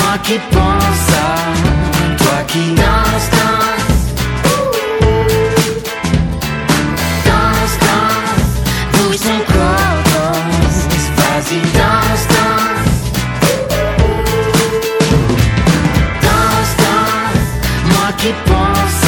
moi qui pense à toi qui danse, danse. Danse, danse, bouge ton corps, danse. Vas-y, danse, danse. Danse, danse, moi qui pense